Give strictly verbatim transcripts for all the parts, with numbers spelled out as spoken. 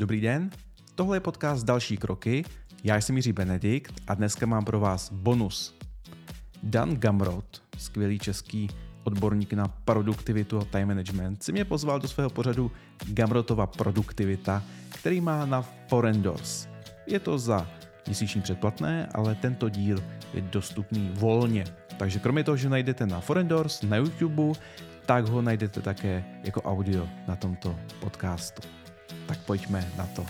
Dobrý den, tohle je podcast Další kroky, já jsem Jiří Benedikt a dneska mám pro vás bonus. Dan Gamrot, skvělý český odborník na produktivitu a time management, si mě pozval do svého pořadu Gamrotova produktivita, který má na Forendors. Je to za měsíční předplatné, ale tento díl je dostupný volně. Takže kromě toho, že najdete na Forendors, na YouTube, tak ho najdete také jako audio na tomto podcastu. Tak pojďme na to.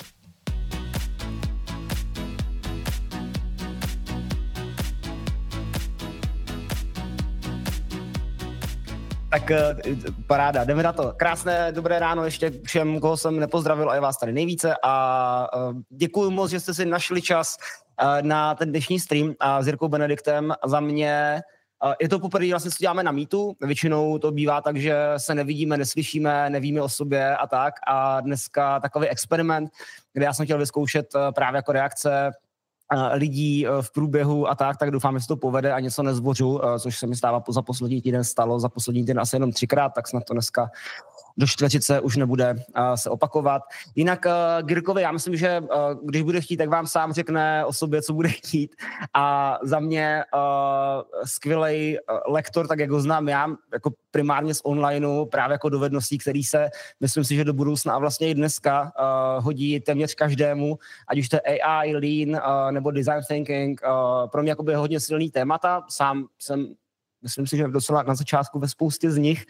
Tak paráda, jdeme na to. Krásné, dobré ráno ještě všem, koho jsem nepozdravil, a je vás tady nejvíce. A děkuji moc, že jste si našli čas na ten dnešní stream s Jirkou Benediktem. Za mě je to poprvé vlastně, co děláme na Meetu. Většinou to bývá tak, že se nevidíme, neslyšíme, nevíme o sobě a tak. A dneska takový experiment, kde já jsem chtěl vyzkoušet právě jako reakce lidí v průběhu a tak, tak doufám, že se to povede a něco nezbořu, což se mi stává za poslední týden stalo, za poslední týden asi jenom třikrát, tak snad to dneska do čtveřice už nebude uh, se opakovat. Jinak uh, Girkovi, já myslím, že uh, když bude chtít, tak vám sám řekne o sobě, co bude chtít. A za mě uh, skvělej uh, lektor, tak jak ho znám já, jako primárně z onlineu, právě jako dovedností, který se, myslím si, že do budoucna a vlastně i dneska uh, hodí téměř každému, ať už to je A I, Lean uh, nebo Design Thinking. Uh, pro mě jakoby hodně silný témata. Sám jsem, myslím si, že docela na začátku ve spoustě z nich.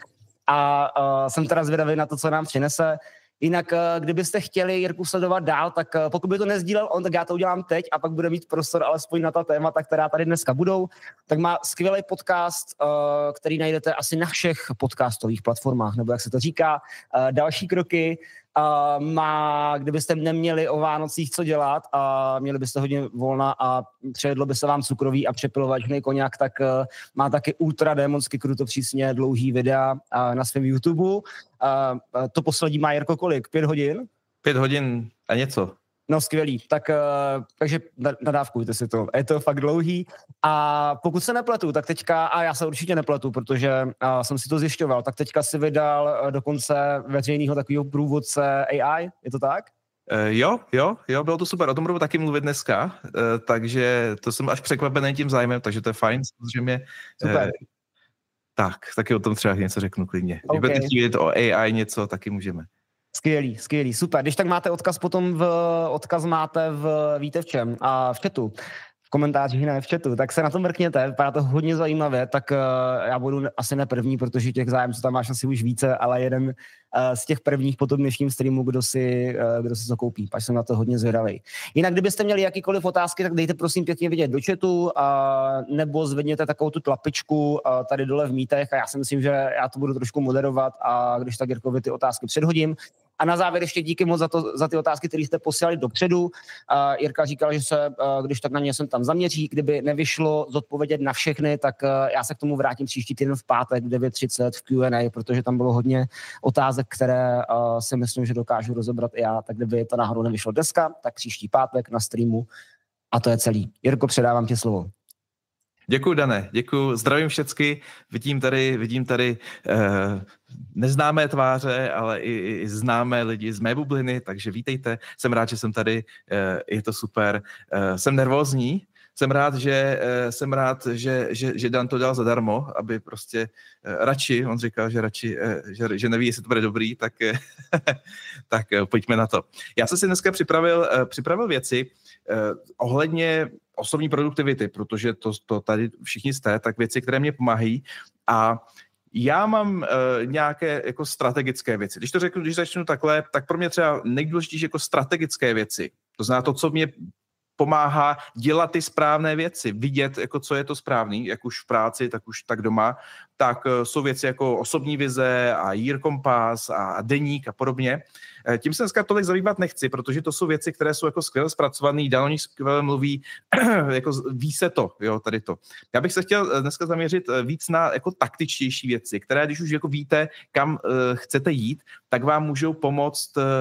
A uh, jsem teda zvědavý na to, co nám přinese. Jinak, uh, kdybyste chtěli Jirku sledovat dál, tak uh, pokud by to nezdílel on, tak já to udělám teď a pak bude mít prostor alespoň na ta témata, která tady dneska budou. Tak má skvělý podcast, uh, který najdete asi na všech podcastových platformách, nebo jak se to říká. Uh, další kroky. Uh, má, kdybyste neměli o Vánocích co dělat a měli byste hodně volna a přejedlo by se vám cukrový a přepilovačný koněk, tak uh, má taky ultra démonsky kruto přísně dlouhý videa uh, na svém YouTube. Uh, uh, to poslední má Jirko kolik? Pět hodin? Pět hodin a něco. No skvělý, tak, uh, takže nadávkujte si to, je to fakt dlouhý. A pokud se nepletu, tak teďka, a já se určitě nepletu, protože uh, jsem si to zjišťoval, tak teďka si vydal uh, dokonce veřejného takového průvodce A I, je to tak? Uh, jo, jo, jo, bylo to super, o tom budu taky mluvit dneska, uh, takže to jsem až překvapený tím zájmem, takže to je fajn, samozřejmě. Super. Uh, tak, taky o tom třeba něco řeknu klidně. Okay. Když budete chtít o A I něco, taky můžeme. Skvělý, skvělý, super. Když tak máte odkaz potom, v, odkaz máte v, víte v čem, a v chatu, v komentářích, ne v chatu, tak se na to mrkněte, vypadá to hodně zajímavě, tak uh, já budu asi ne první, protože těch zájemců tam máš asi už více, ale jeden uh, z těch prvních po tom dnešním streamu, kdo si, uh, kdo si to koupí, pak jsem na to hodně zvědavej. Jinak, kdybyste měli jakýkoliv otázky, tak dejte prosím pěkně vidět do chatu, uh, nebo zvedněte takovou tu tlapičku uh, tady dole v mítech a já si myslím, že já to budu trošku moderovat a když tak Jirkovi ty otázky předhodím. A na závěr ještě díky moc za, to, za ty otázky, které jste posílali dopředu. Uh, Jirka říkal, že se, uh, když tak na ně jsem tam zaměří, kdyby nevyšlo zodpovědět na všechny, tak uh, já se k tomu vrátím příští týden v pátek v devět třicet v Q and A, protože tam bylo hodně otázek, které uh, si myslím, že dokážu rozebrat i já, tak kdyby to náhodou nevyšlo dneska, tak příští pátek na streamu a to je celý. Jirko, předávám ti slovo. Děkuju, Dane, děkuju, zdravím všecky, vidím tady, vidím tady eh, neznámé tváře, ale i, i známé lidi z mé bubliny, takže vítejte, jsem rád, že jsem tady, eh, je to super, eh, jsem nervózní, jsem rád, že, eh, jsem rád, že, že, že Dan to dělal zadarmo, aby prostě eh, radši, on říkal, že radši, eh, že, že neví, jestli to bude dobrý, tak, eh, tak eh, pojďme na to. Já jsem si dneska připravil, eh, připravil věci eh, ohledně osobní produktivity, protože to, to tady všichni jste, tak věci, které mě pomáhají a já mám uh, nějaké jako strategické věci. Když to řeknu, když začnu takhle, tak pro mě třeba nejdůležitější jako strategické věci. To znamená to, co mě pomáhá dělat ty správné věci, vidět, jako co je to správný, jak už v práci, tak už tak doma, tak uh, jsou věci jako osobní vize a year kompas a deník a podobně. Uh, tím se dneska tolik zabývat nechci, protože to jsou věci, které jsou jako skvěle zpracované, Dan o nich skvěle mluví, jako ví se to, jo, tady to. Já bych se chtěl dneska zaměřit víc na jako taktičtější věci, které, když už jako víte, kam uh, chcete jít, tak vám můžou pomoct uh,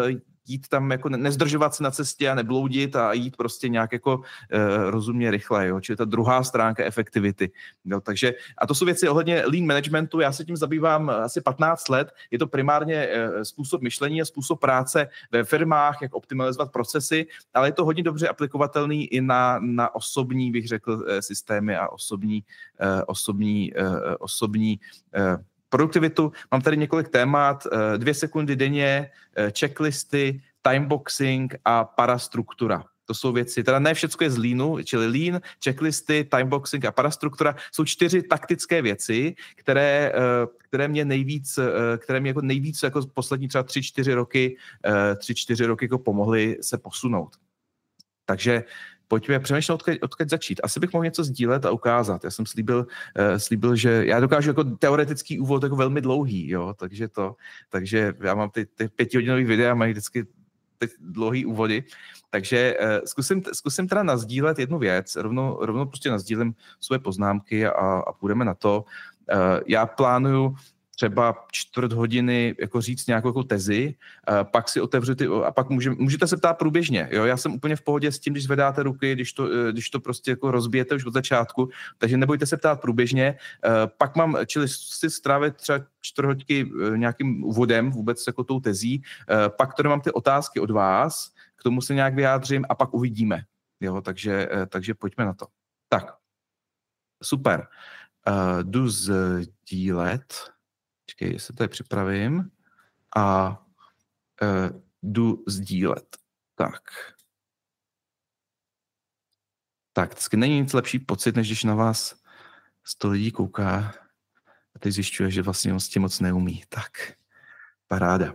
jít tam jako nezdržovat se na cestě a nebloudit a jít prostě nějak jako uh, rozumně rychle, jo, čili ta druhá stránka efektivity. Jo, takže, a to jsou věci ohledně lean managementu, já se tím zabývám asi patnáct let, je to primárně uh, způsob myšlení a způsob práce ve firmách, jak optimalizovat procesy, ale je to hodně dobře aplikovatelný i na, na osobní, bych řekl, uh, systémy a osobní, uh, osobní, uh, osobní uh, produktivitu. Mám tady několik témat, dvě sekundy denně, checklisty, timeboxing a parastruktura. To jsou věci, teda ne všecko je z leanu, čili lean, checklisty, timeboxing a parastruktura jsou čtyři taktické věci, které, které mě nejvíc, které mě jako nejvíc jako poslední třeba tři, čtyři roky, tři, čtyři roky jako pomohly se posunout. Takže pojďme přemýšlet, odkud, odkud začít. Asi bych mohl něco sdílet a ukázat. Já jsem slíbil, uh, slíbil že já dokážu jako teoretický úvod jako velmi dlouhý, jo, takže to, takže já mám ty, ty pětihodinový videa, mají vždycky ty dlouhý úvody, takže uh, zkusím, zkusím teda nasdílet jednu věc, rovnou, rovnou prostě nasdílím svoje poznámky a, a půjdeme na to. Uh, já plánuju třeba čtvrt hodiny jako říct nějakou jako tezi, pak si otevřu ty, a pak může, můžete se ptát průběžně. Jo? Já jsem úplně v pohodě s tím, když zvedáte ruky, když to, když to prostě jako rozbijete už od začátku, takže nebojte se ptát průběžně. Pak mám, čili si strávit třeba čtvrt hodiny nějakým úvodem, vůbec jako tou tezí, pak tady mám ty otázky od vás, k tomu se nějak vyjádřím a pak uvidíme. Jo? Takže, takže pojďme na to. Tak, super. Uh, jdu sdílet. Počkej, jestli to je připravím a uh, jdu sdílet. Tak. Tak, vždycky není nic lepší pocit, než když na vás sto lidí kouká a teď zjišťuje, že vlastně s tím moc neumí. Tak, paráda.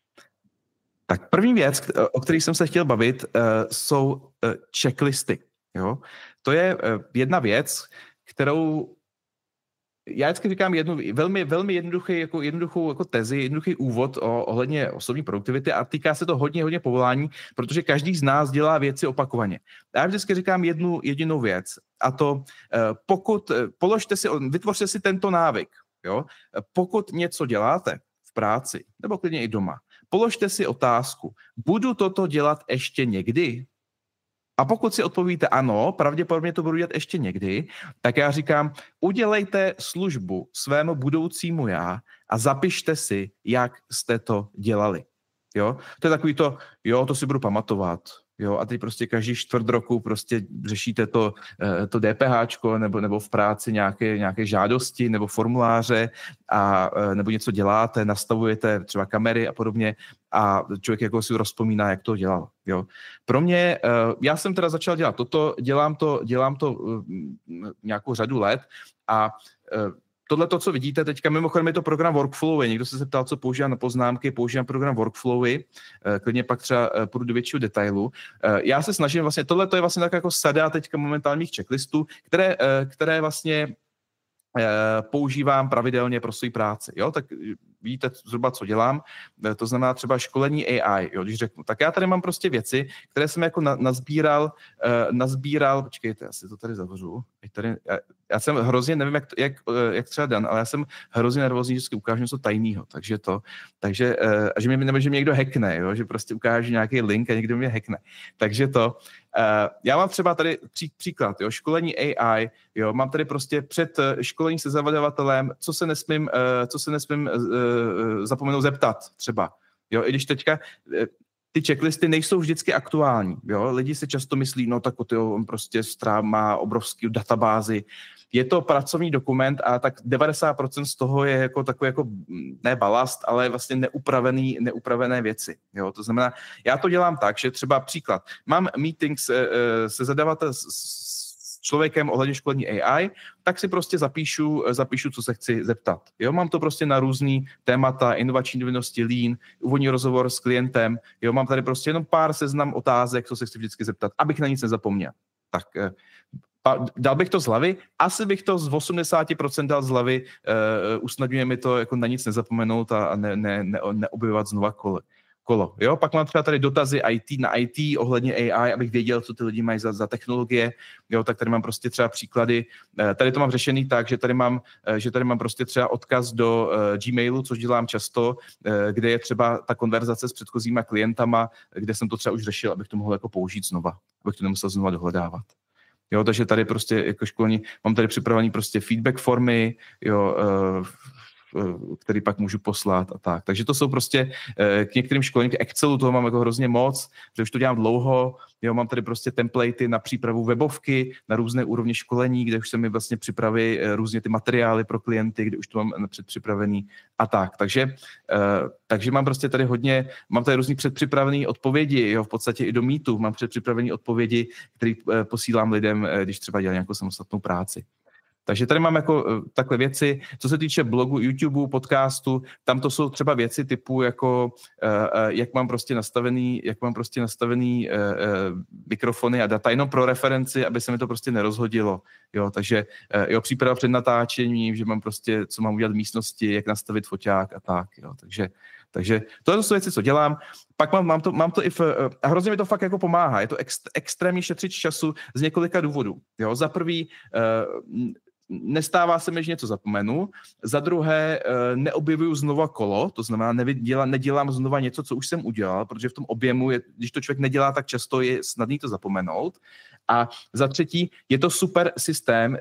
Tak první věc, o které jsem se chtěl bavit, uh, jsou uh, checklisty. Jo? To je uh, jedna věc, kterou já vždycky říkám jednu velmi, velmi jednoduchý, jako jednoduchou jako tezi, jednoduchý úvod o, ohledně osobní produktivity a týká se to hodně, hodně povolání, protože každý z nás dělá věci opakovaně. Já vždycky říkám jednu jedinou věc a to pokud, položte si, vytvořte si tento návyk, jo? Pokud něco děláte v práci nebo klidně i doma, položte si otázku, budu toto dělat ještě někdy? A pokud si odpovíte ano, pravděpodobně to budu dělat ještě někdy, tak já říkám, udělejte službu svému budoucímu já a zapište si, jak jste to dělali. Jo? To je takový to, jo, to si budu pamatovat. Jo, a teď prostě každý čtvrt roku prostě řešíte to, to DPHčko nebo, nebo v práci nějaké, nějaké žádosti nebo formuláře a nebo něco děláte, nastavujete třeba kamery a podobně a člověk jako si rozpomíná, jak to dělal. Jo. Pro mě, já jsem teda začal dělat toto, dělám to, dělám to nějakou řadu let a tohle to, co vidíte teďka, mimochodem je to program Workflowy. Někdo se zeptal, co používám na poznámky, používám program Workflowy, klidně pak třeba půjdu do většího detailu. Já se snažím vlastně, tohle to je vlastně tak jako sada teďka momentálních checklistů, které, které vlastně používám pravidelně pro svou práci. Jo? Tak víte zhruba, co dělám. To znamená třeba školení A I. Jo? Když řeknu, tak já tady mám prostě věci, které jsem jako na, nazbíral, nazbíral, počkejte, já si to tady zavřu. Tady, já, já jsem hrozně, nevím, jak, jak, jak třeba Dan, ale já jsem hrozně nervózní, že vždycky ukážu něco tajného. Takže to, takže, a že mě, nebo, že mě někdo hackne, jo? Že prostě ukáže nějaký link a někdo mě hackne. Takže to, já mám třeba tady pří, příklad, jo? Školení A I, jo? Mám tady prostě před školení se zadavatelem, co se nesmím, co se nesmím zapomenout zeptat třeba. Jo? I když teďka ty checklisty nejsou vždycky aktuální. Jo? Lidi si často myslí, no tak tyjo, on prostě stráv, má obrovský databázi. Je to pracovní dokument a tak devadesát procent z toho je jako takový jako ne balast, ale vlastně neupravený, neupravené věci. Jo? To znamená, já to dělám tak, že třeba příklad, mám meetings se zadavatelem s člověkem ohledně školení A I, tak si prostě zapíšu, zapíšu, co se chci zeptat. Jo, mám to prostě na různý témata, inovační dovednosti, lean, úvodní rozhovor s klientem. Jo, mám tady prostě jenom pár seznam otázek, co se chci vždycky zeptat, abych na nic nezapomněl. Tak dal bych to z hlavy? Asi bych to z osmdesát procent dal z hlavy. Uh, usnadňuje mi to jako na nic nezapomenout a ne, ne, ne, neobjevovat znova kole. kolo. Jo? Pak mám třeba tady dotazy í té na í té ohledně á í, abych věděl, co ty lidi mají za, za technologie. Jo? Tak tady mám prostě třeba příklady. Tady to mám řešený tak, že tady mám, že tady mám prostě třeba odkaz do uh, Gmailu, což dělám často, uh, kde je třeba ta konverzace s předchozíma klientama, kde jsem to třeba už řešil, abych to mohl jako použít znova, abych to nemusel znova dohledávat. Jo, takže tady prostě jako školní, mám tady připravený prostě feedback formy, jo, uh, který pak můžu poslat a tak. Takže to jsou prostě k některým školním, k Excelu toho mám jako hrozně moc, že už to dělám dlouho, jo, mám tady prostě templatey na přípravu webovky, na různé úrovně školení, kde už se mi vlastně připraví různě ty materiály pro klienty, kde už to mám předpřipravený a tak. Takže, takže mám prostě tady hodně, mám tady různý předpřipravený odpovědi, jo, v podstatě i do Meetu mám předpřipravený odpovědi, které posílám lidem, když třeba dělají nějakou samostatnou práci. Takže tady mám jako takhle věci, co se týče blogu, YouTube, podcastu, tam to jsou třeba věci typu jako, uh, jak mám prostě nastavený, jak mám prostě nastavený uh, uh, mikrofony a data jenom pro referenci, aby se mi to prostě nerozhodilo. Jo, takže uh, jo, příprava před natáčením, že mám prostě, co mám udělat v místnosti, jak nastavit foťák a tak. Jo, takže Takže tohle jsou věci, co dělám. Pak mám, mám, to, mám to i v, a hrozně mi to fakt jako pomáhá. Je to ext, extrémně šetřit času z několika důvodů. Jo, za prvý, uh, nestává se mi, že něco zapomenu. Za druhé, neobjevuju znova kolo, to znamená, nedělám, nedělám znova něco, co už jsem udělal, protože v tom objemu, je, když to člověk nedělá tak často, je snadný to zapomenout. A za třetí, je to super systém,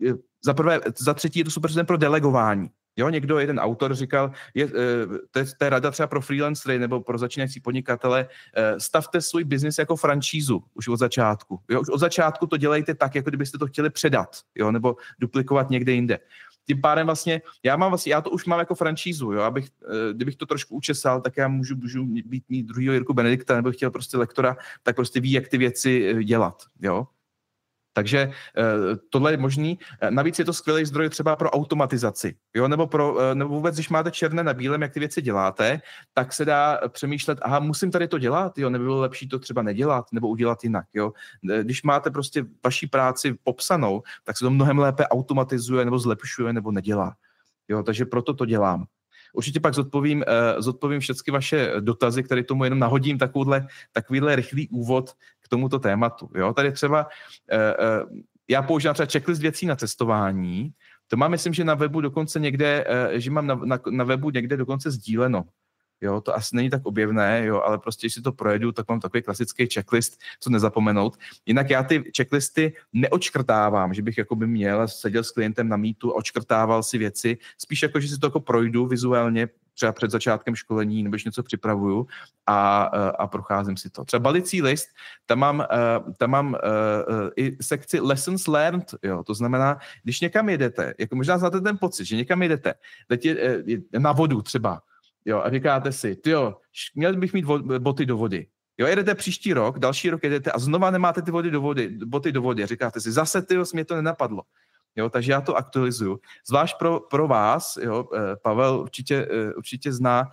za prvé, za třetí je to super systém pro delegování. Jo, někdo, jeden autor říkal, je, to, je, to je rada třeba pro freelancery nebo pro začínající podnikatele, stavte svůj biznis jako franšízu už od začátku. Jo, už od začátku to dělejte tak, jako kdybyste to chtěli předat, jo, nebo duplikovat někde jinde. Tím pádem vlastně, já mám vlastně, já to už mám jako franšízu, jo, abych, kdybych to trošku učesal, tak já můžu, můžu být mít druhýho Jirku Benedikta, nebo chtěl prostě lektora, tak prostě ví, jak ty věci dělat, jo. Takže tohle je možný. Navíc je to skvělý zdroj třeba pro automatizaci, jo? Nebo, pro, nebo vůbec, když máte černé na bílém, jak ty věci děláte, tak se dá přemýšlet, aha, musím tady to dělat, jo? Nebo bylo lepší to třeba nedělat, nebo udělat jinak. Jo? Když máte prostě vaši práci popsanou, tak se to mnohem lépe automatizuje, nebo zlepšuje, nebo nedělá. Jo? Takže proto to dělám. Určitě pak zodpovím, uh, zodpovím všechny vaše dotazy, které tomu jenom nahodím takovýhle, takovýhle rychlý úvod k tomuto tématu. Jo? Tady třeba, uh, uh, já používám třeba checklist věcí na cestování, to mám, myslím, že na webu dokonce někde, uh, že mám na, na, na webu někde dokonce sdíleno. Jo, to asi není tak objevné, jo, ale prostě, když si to projedu, tak mám takový klasický checklist, co nezapomenout. Jinak já ty checklisty neočkrtávám, že bych jakoby měl, seděl s klientem na Meetu a očkrtával si věci, spíš jako, že si to jako projdu vizuálně, třeba před začátkem školení, nebo něco připravuju a, a procházím si to. Třeba balicí list, tam mám, tam mám uh, i sekci lessons learned, jo, to znamená, když někam jedete, jako možná znáte ten pocit, že někam jedete, jdete na vodu třeba, jo, a říkáte si, tyjo, měl bych mít boty do vody. Jo, jedete příští rok, další rok jedete a znova nemáte ty vody do vody, boty do vody. A říkáte si, zase tyjo, mě to nenapadlo. Jo, takže já to aktualizuju. Zvlášť pro, pro vás, jo, Pavel určitě, určitě zná,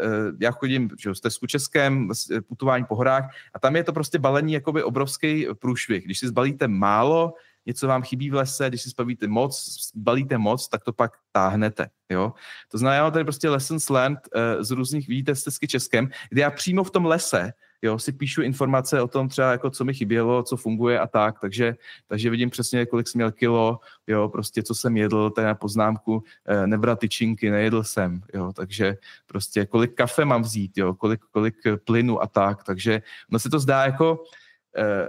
já chodím že, z Tesku Českém, putování po horách a tam je to prostě balení jakoby obrovský průšvih. Když si zbalíte málo, něco vám chybí v lese, když si zbavíte moc, balíte moc, tak to pak táhnete. Jo? To znamená, já mám tady prostě lessons learned uh, z různých, vidíte, z Tesky Českém, kde já přímo v tom lese, jo, si píšu informace o tom třeba, jako co mi chybělo, co funguje a tak, takže, takže vidím přesně, kolik jsem měl kilo, jo, prostě co jsem jedl, tady na poznámku, uh, nebrat tyčinky, nejedl jsem, jo, takže prostě kolik kafe mám vzít, jo, kolik, kolik plynu a tak, takže no se to zdá jako uh,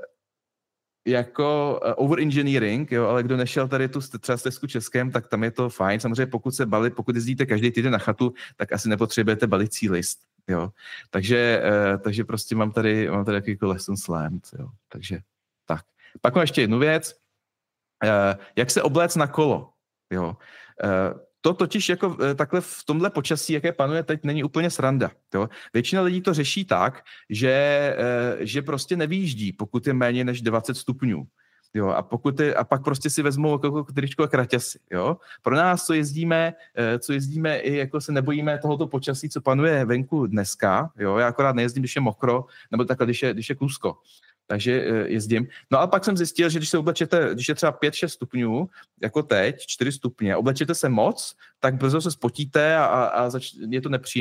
jako overengineering, jo, ale kdo nešel tady tu třeba z Tesku Českém, tak tam je to fajn. Samozřejmě pokud se balit, pokud jezdíte každý týden na chatu, tak asi nepotřebujete balicí list, jo. Takže, uh, takže prostě mám tady, mám tady jakýko lessons learned, jo. Takže tak. Pak mám ještě jednu věc. Uh, jak se obléct na kolo, jo. Uh, To totiž jako takhle v tomhle počasí, jaké panuje teď, není úplně sranda. Jo? Většina lidí to řeší tak, že, že prostě nevýjíždí, pokud je méně než dvacet stupňů. Jo? A, pokud je, a pak prostě si vezmou jako tričko a kraťasy. Jo? Pro nás, co jezdíme, co jezdíme i jako se nebojíme tohoto počasí, co panuje venku dneska. Jo? Já akorát nejezdím, když je mokro, nebo takhle, když je, když je klusko. Takže jezdím. No ale pak jsem zjistil, že když se oblečete, když je třeba pět šest stupňů, jako teď, čtyři stupně, oblečete se moc, tak brzo se spotíte a, a zač- je to nepříjemný.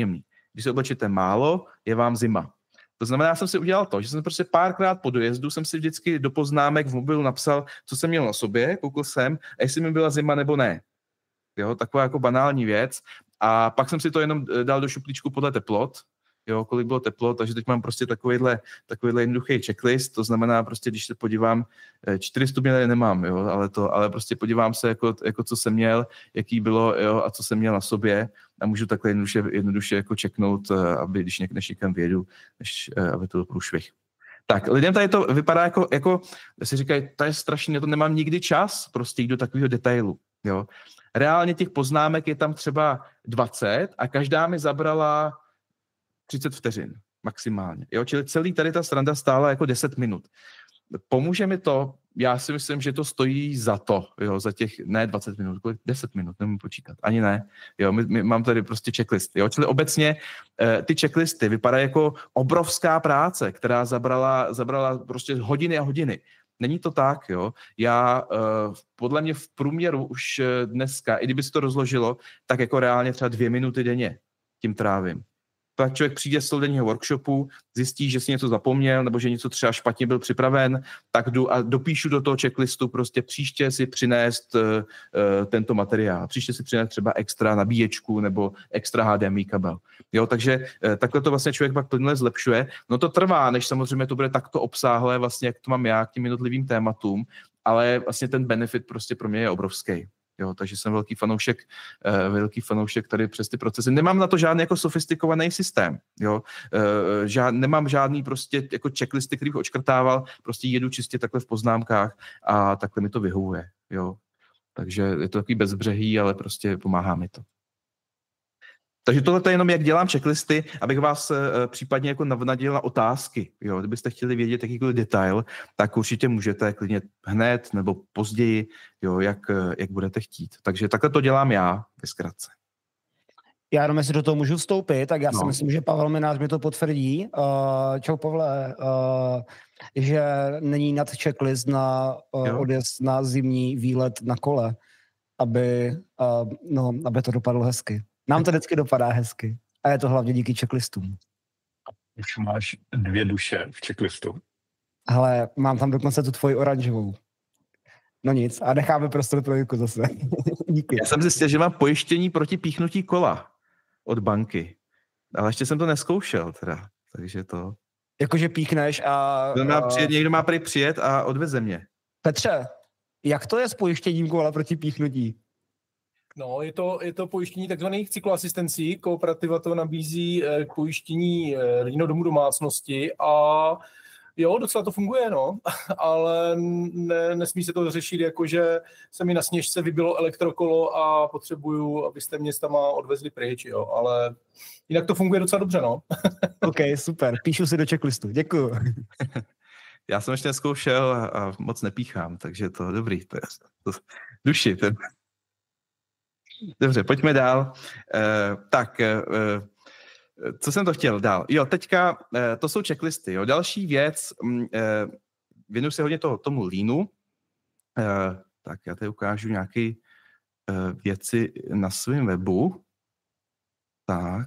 když se oblečete málo, je vám zima. To znamená, já jsem si udělal to, že jsem prostě párkrát po dojezdu jsem si vždycky do poznámek v mobilu napsal, co jsem měl na sobě, koukl jsem, a jestli mi byla zima nebo ne. Jo, taková jako banální věc. A pak jsem si to jenom dal do šuplíčku podle teplot, jo, kolik bylo teplo, takže teď mám prostě takovýhle, takovýhle jednoduchý checklist, to znamená prostě, když se podívám, čtyři stupně nemám, jo, ale to, ale prostě podívám se, jako, jako co jsem měl, jaký bylo, jo, a co jsem měl na sobě a můžu takhle jednoduše, jednoduše jako checknout, aby když někde někam vědu, než aby to byl průšvih. Tak, lidem tady to vypadá jako, jako si říkají, to je strašný, já to nemám nikdy čas prostě jít do takového detailu, jo. Reálně těch poznámek je tam třeba dvacet a každá mi zabrala třicet vteřin maximálně. Jo? Čili celý tady ta sranda stála jako deset minut. Pomůže mi to, já si myslím, že to stojí za to, jo? Za těch, ne dvacet minut, kolik, deset minut, nemůžu počítat, ani ne. Jo? My, my, mám tady prostě checklist. Jo? Čili obecně eh, ty checklisty vypadají jako obrovská práce, která zabrala, zabrala prostě hodiny a hodiny. Není to tak, jo. Já uh, podle mě v průměru už dneska, i kdyby se to rozložilo, tak jako reálně třeba dvě minuty denně tím trávím. Tak člověk přijde z celodenního workshopu, zjistí, že si něco zapomněl, nebo že něco třeba špatně byl připraven, tak jdu a dopíšu do toho checklistu prostě příště si přinést uh, tento materiál. Příště si přinést třeba extra nabíječku nebo extra H D M I kabel. Jo, takže uh, takhle to vlastně člověk pak plynule zlepšuje. No to trvá, než samozřejmě to bude takto obsáhlé, vlastně jak to mám já k těm jednotlivým tématům, ale vlastně ten benefit prostě pro mě je obrovský. Jo, takže jsem velký fanoušek, uh, velký fanoušek tady přes ty procesy. Nemám na to žádný jako sofistikovaný systém, jo. Uh, žád, nemám žádný prostě jako checklisty, který bych očkrtával, prostě jedu čistě takhle v poznámkách a takhle mi to vyhovuje, jo. Takže je to takový bezbřehý, ale prostě pomáhá mi to. Takže tohle je jenom, jak dělám checklisty, abych vás uh, případně jako navnadil na otázky. Jo? Kdybyste chtěli vědět jakýkoliv detail, tak určitě můžete klidně hned nebo později, jo, jak, jak budete chtít. Takže takhle to dělám já, ve zkratce. Já jenom, jestli do toho můžu vstoupit, tak já no. si myslím, že Pavel Minář mi to potvrdí. Uh, čau, Pavle. Uh, že není nad checklist na uh, odjezd na zimní výlet na kole, aby, uh, no, aby to dopadlo hezky. Nám to vždycky dopadá hezky. A je to hlavně díky checklistům. Už máš dvě duše v checklistu. Hele, mám tam dokonce tu tvoji oranžovou. No nic, a necháme prostor pro Jirku zase. Díky. Já jsem zjistil, že mám pojištění proti píchnutí kola od banky. Ale ještě jsem to neskoušel teda. Takže to... Jakože píchneš a... Má přijet, někdo má prý přijet a odveze mě. Petře, jak to je s pojištěním kola proti píchnutí? No, je to, je to pojištění takzvaných cykloasistencí. Kooperativa to nabízí eh, k pojištění eh, lidí domů domácnosti a jo, docela to funguje, no, ale ne, nesmí se to řešit jako, že se mi na sněžce vybilo elektrokolo a potřebuju, abyste mě tam odvezli pryč, jo, ale jinak to funguje docela dobře, no. OK, super, píšu si do checklistu, děkuju. Já jsem ještě neskoušel a moc nepíchám, takže to dobrý, to je to, duši, ten... Dobře, pojďme dál. Uh, tak, uh, co jsem to chtěl dál? Jo, teďka uh, to jsou checklisty. Jo. Další věc, uh, věnuju se hodně toho, tomu leanu. Uh, tak já tady ukážu nějaké uh, věci na svém webu. Tak.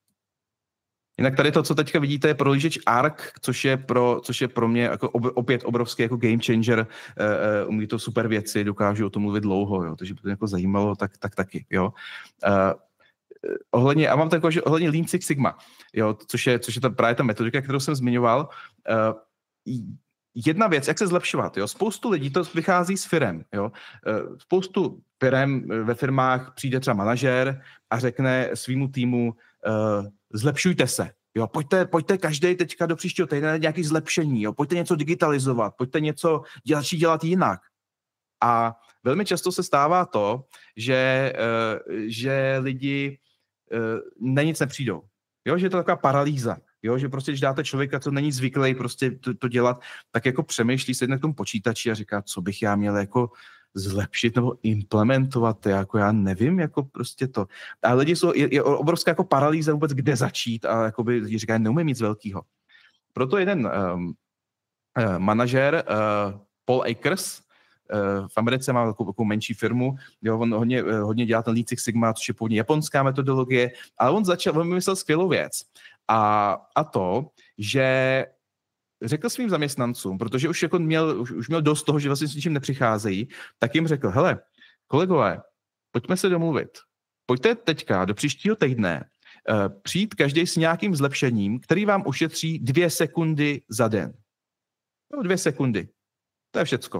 Jinak tady to, co teďka vidíte, je prohlížeč Arc, což je pro, což je pro mě jako ob, opět obrovský jako game changer. Uh, uh, umí to super věci, dokážu o tom mluvit dlouho, jo, takže by to jako zajímalo, tak, tak taky, jo. Uh, ohledně, a mám takový, že ohledně Lean Six Sigma, jo, což je, což je ta, právě ta metodika, kterou jsem zmiňoval. Uh, jedna věc, jak se zlepšovat, jo. Spoustu lidí to vychází s firem, jo. Uh, spoustu firem ve firmách přijde třeba manažer a řekne svýmu týmu, uh, zlepšujte se. Jo, pojďte, pojďte každý teďka do příštího týdne nějaké zlepšení, jo, pojďte něco digitalizovat, pojďte něco dělat, dělat jinak. A velmi často se stává to, že, uh, že lidi uh, na nic nepřijdou. Jo, že je to taková paralýza. Jo, že prostě, když dáte člověka, co není zvyklý prostě to, to dělat, tak jako přemýšlí se na tom počítači a říká, co bych já měl jako zlepšit nebo implementovat, jako já nevím, jako prostě to. A lidi jsou, je, je obrovská jako paralýza vůbec, kde začít a jakoby lidi říkají, neumím nic velkého. Proto jeden um, uh, manažer, uh, Paul Akers, v Americe má takovou, takovou menší firmu, jo, on hodně, hodně dělá ten Lean Six Sigma, což je původně japonská metodologie, ale on začal, on vymyslel skvělou věc. A, a to, že řekl svým zaměstnancům, protože už, jako měl, už, už měl dost toho, že vlastně s ničím nepřicházejí, tak jim řekl, hele, kolegové, pojďme se domluvit. Pojďte teďka do příštího týdne uh, přijít každý s nějakým zlepšením, který vám ušetří dvě sekundy za den. No, dvě sekundy. To je všecko.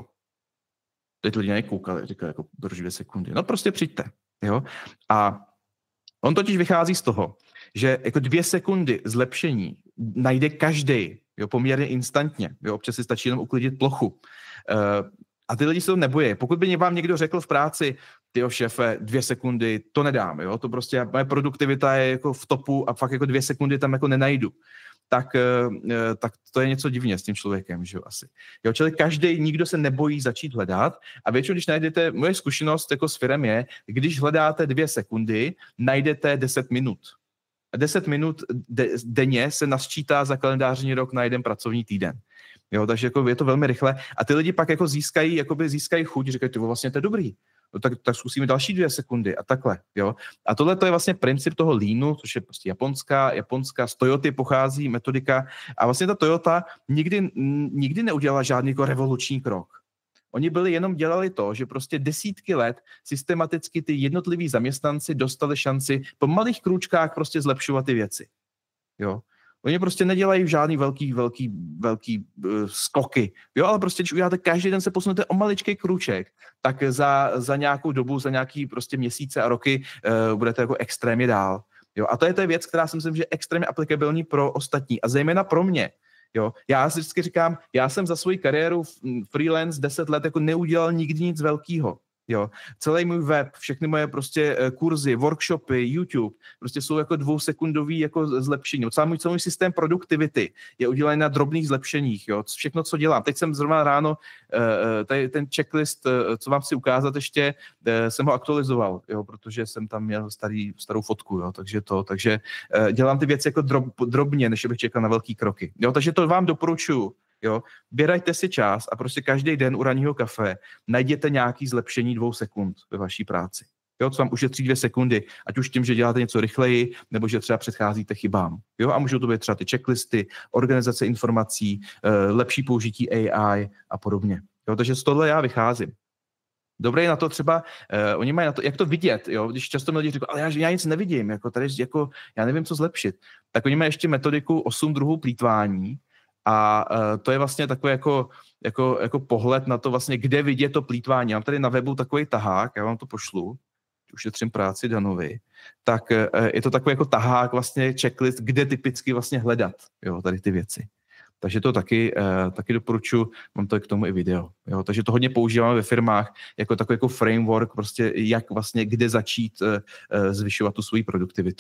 Teď lidi nekoukali, říkali, jako, proč dvě sekundy. No prostě přijďte. Jo? A on totiž vychází z toho, že jako dvě sekundy zlepšení najde každý, jo, poměrně instantně. Jo? Občas si stačí jenom uklidit plochu. Uh, a ty lidi se to nebojí. Pokud by vám někdo řekl v práci, tyjo šéfe, dvě sekundy, to nedám, jo? To prostě, moje produktivita je jako v topu a fakt jako dvě sekundy tam jako nenajdu. Tak, tak to je něco divně s tím člověkem, že jo, asi. Jo, čili každý, nikdo se nebojí začít hledat a většinou, když najdete, moje zkušenost jako s firem je, když hledáte dvě sekundy, najdete deset minut. A deset minut de, denně se nasčítá za kalendářní rok na jeden pracovní týden. Jo, takže jako je to velmi rychle a ty lidi pak jako získají, jakoby získají chuť, říkají, ty vlastně to je dobrý. No, tak, tak zkusíme další dvě sekundy a takhle, jo. A tohle to je vlastně princip toho Leanu, což je prostě japonská, japonská z Toyoty pochází metodika a vlastně ta Toyota nikdy, nikdy neudělala žádný jako revoluční krok. Oni byli jenom dělali to, že prostě desítky let systematicky ty jednotliví zaměstnanci dostali šanci po malých krůčkách prostě zlepšovat ty věci, jo. Oni prostě nedělají žádný velký, velký, velký uh, skoky, jo, ale prostě, když uděláte každý den se posunete o maličký krůček, tak za, za nějakou dobu, za nějaký prostě měsíce a roky uh, budete jako extrémně dál, jo. A to je ta věc, která si myslím, že je extrémně aplikabilní pro ostatní a zejména pro mě, jo. Já si vždycky říkám, já jsem za svou kariéru freelance deset let jako neudělal nikdy nic velkýho. Jo, celý můj web, všechny moje prostě kurzy, workshopy, YouTube, prostě jsou jako dvousekundový jako zlepšení. Celý můj, celý můj systém produktivity je udělaný na drobných zlepšeních, jo, všechno, co dělám. Teď jsem zrovna ráno tady ten checklist, co vám chci ukázat ještě, jsem ho aktualizoval, jo, protože jsem tam měl starý, starou fotku, jo, takže to, takže dělám ty věci jako drob, drobně, než bych čekal na velký kroky. Jo, takže to vám doporučuju. Jo, běrajte si čas a prostě každý den u ranního kafe najděte nějaký zlepšení dvou sekund ve vaší práci. Jo, co vám ušetří dvě sekundy, ať už tím, že děláte něco rychleji, nebo že třeba předcházíte chybám. Jo, a můžou to být třeba ty checklisty, organizace informací, lepší použití A I a podobně. Jo, takže z tohle já vycházím. Dobré je na to třeba, uh, oni mají na to, jak to vidět, jo, když často lidi říkají, ale já, já nic nevidím, jako tady, jako, já nevím, co zlepšit. Tak oni mají ještě metodiku osm druhů plýtvání. A uh, to je vlastně takový jako, jako, jako pohled na to vlastně, kde vidět to plýtvání. Já mám tady na webu takový tahák, já vám to pošlu, ušetřím práci Danovi, tak uh, je to takový jako tahák, vlastně checklist, kde typicky vlastně hledat, jo, tady ty věci. Takže to taky, uh, taky doporučuji, mám to k tomu i video. Jo. Takže to hodně používáme ve firmách jako takový jako framework, prostě jak vlastně, kde začít uh, uh, zvyšovat tu svoji produktivitu.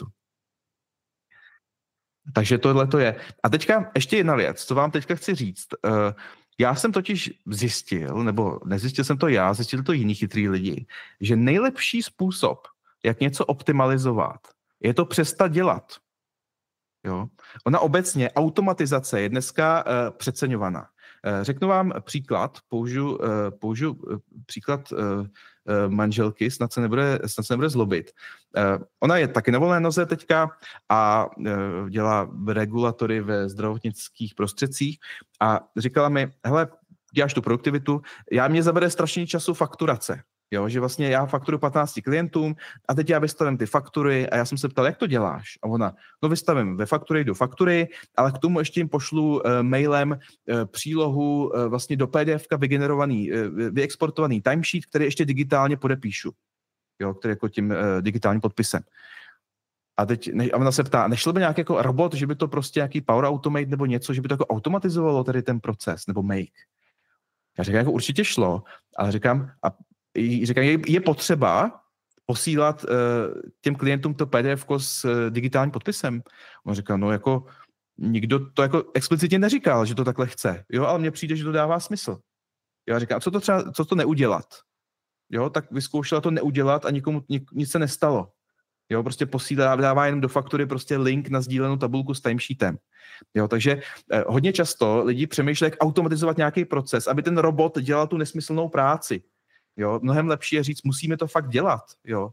Takže tohle to je. A teďka ještě jedna věc, co vám teďka chci říct. Já jsem totiž zjistil, nebo nezjistil jsem to já, zjistil to jiní chytrý lidi, že nejlepší způsob, jak něco optimalizovat, je to přestat dělat. Jo? Ona obecně, automatizace je dneska uh, přeceňovaná. Uh, řeknu vám příklad, použiju, uh, použiju uh, příklad uh, uh, manželky, snad se nebude, snad se nebude zlobit. Uh, ona je taky na volné noze teďka a uh, dělá regulatory ve zdravotnických prostředcích a říkala mi, hele, děláš tu produktivitu, já mě zabere strašně času fakturace. Jo, že vlastně já fakturuji patnácti klientům a teď já vystavím ty faktury a já jsem se ptal, jak to děláš? A ona, no vystavím ve faktury do faktury, ale k tomu ještě jim pošlu uh, mailem uh, přílohu uh, vlastně do P D F ka vygenerovaný, uh, vyexportovaný timesheet, který ještě digitálně podepíšu. Jo, který jako tím uh, digitálním podpisem. A teď ne, a ona se ptá, nešlo by nějaký jako robot, že by to prostě nějaký Power Automate nebo něco, že by to jako automatizovalo tady ten proces, nebo Make. Já říkám, jako určitě šlo, ale říkám, a říkám, je potřeba posílat uh, těm klientům to P D F ko s uh, digitálním podpisem. On říká, no jako nikdo to jako explicitně neříkal, že to takhle chce, jo, ale mně přijde, že to dává smysl. Já říkám, co to třeba, co to neudělat? Jo, tak vyzkoušela to neudělat a nikomu nic se nestalo. Jo, prostě posílá, dává jenom do faktury prostě link na sdílenou tabulku s timesheetem. Jo, takže eh, hodně často lidi přemýšlejí, jak automatizovat nějaký proces, aby ten robot dělal tu nesmyslnou práci. Jo, mnohem lepší je říct, musíme to fakt dělat. Jo.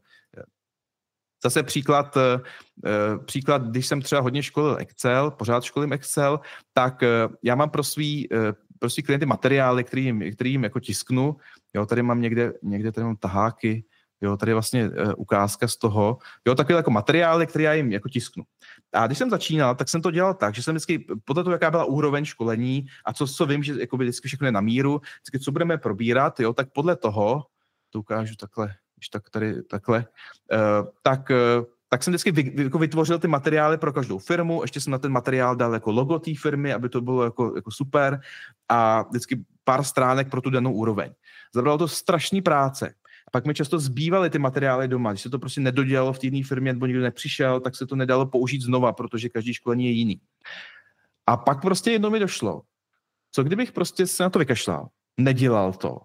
Zase příklad, eh, příklad, když jsem třeba hodně školil Excel, pořád školím Excel, tak eh, já mám pro svý, eh, pro svý klienty materiály, který jim, který jim jako tisknu. Jo, tady mám někde, někde tady mám taháky, jo, tady je vlastně uh, ukázka z toho, jo, takové jako materiály, které já jim jako tisknu. A když jsem začínal, tak jsem to dělal tak, že jsem vždycky, podle toho, jaká byla úroveň školení a co, co vím, že jakoby vždycky všechno je na míru, vždycky, co budeme probírat, jo, tak podle toho, to ukážu takhle, když tak tady, takhle, uh, tak, uh, tak jsem vždycky vy, jako vytvořil ty materiály pro každou firmu, ještě jsem na ten materiál dal jako logo té firmy, aby to bylo jako, jako super a vždycky pár stránek pro tu danou úroveň. Zabralo to strašný práce. Pak mi často zbývaly ty materiály doma. Když se to prostě nedodělalo v té jedné firmě, nebo nikdo nepřišel, tak se to nedalo použít znova, protože každý školení je jiný. A pak prostě jednou mi došlo, co kdybych prostě se na to vykašlal, nedělal to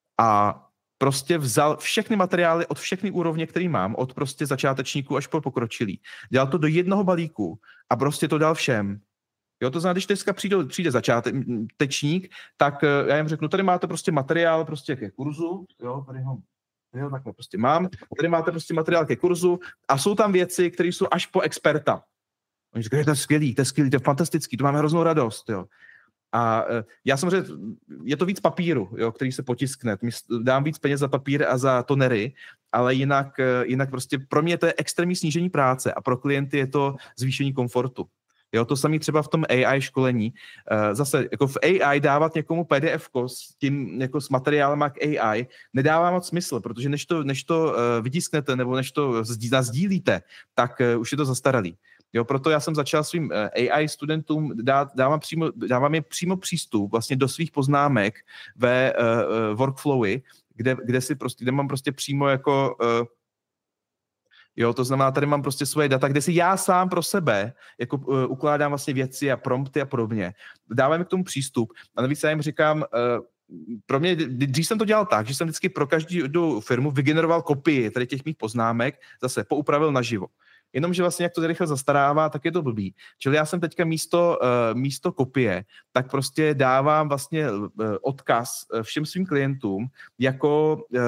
a prostě vzal všechny materiály od všechny úrovně, který mám, od prostě začátečníků až po pokročilý. Dělal to do jednoho balíku a prostě to dal všem. Jo, to znamená, když dneska přijde, přijde začátečník, tak já jim řeknu, tady máte prostě materiál prostě ke kurzu, jo, tady ho Jo, takhle prostě mám. Tady máte prostě materiál ke kurzu a jsou tam věci, které jsou až po experta. Oni říkají, to je skvělý, to je skvělý, to je fantastický, to máme hroznou radost. Jo. A já samozřejmě, je to víc papíru, jo, který se potiskne. Dám víc peněz za papír a za tonery, ale jinak, jinak prostě pro mě to je extrémní snížení práce a pro klienty je to zvýšení komfortu. Jo, to samé třeba v tom A I školení. Zase jako v A I dávat někomu P D F ko s tím jako s materiálem k A I nedává moc smysl, protože než to, než to vytisknete nebo než to nazdílíte, tak už je to zastaralý. Jo, proto já jsem začal svým A I studentům dát, dávám, přímo, dávám je přímo přístup vlastně do svých poznámek ve uh, workflowy, kde, kde, si prostě, kde mám prostě přímo jako uh, jo, to znamená, tady mám prostě svoje data, kde si já sám pro sebe jako uh, ukládám vlastně věci a prompty a podobně. Dávám k tomu přístup a navíc já jim říkám, uh, pro mě, když jsem to dělal tak, že jsem vždycky pro každou firmu vygeneroval kopii tady těch mých poznámek, zase poupravil naživo. Jenomže vlastně, jak to rychle zastarává, tak je to blbý. Čili já jsem teďka místo, uh, místo kopie, tak prostě dávám vlastně uh, odkaz všem svým klientům, jako, uh,